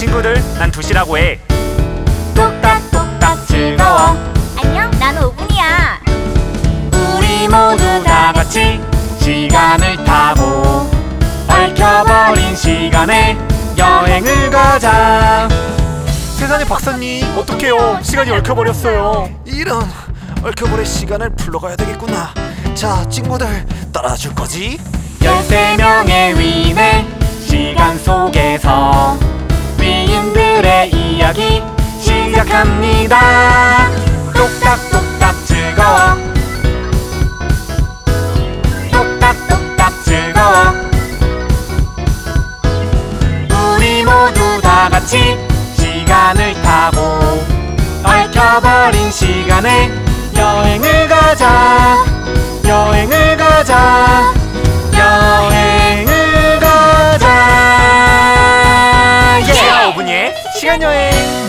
친구들, 난 2시라고 해. 똑딱똑딱 즐거워. 안녕, 난 5분이야. 우리 모두 다 같이 시간을 타고 얽혀버린 시간에 여행을 가자. 세상에 박사님, 어떡해요? 시간이 얽혀버렸어요. 이런, 얽혀버린 시간을 풀러가야 되겠구나. 자, 친구들 따라줄 거지? 13명의 위인의 시간 속에서 위인들의 이야기 시작합니다. 똑딱똑딱 즐거워. 똑딱똑딱 즐거워. 우리 모두 다 같이 시간을 타고 얽혀버린 시간에 여행을 가자. 여행을 가자. 여행을 가자. 제가 5분이에 시간여행.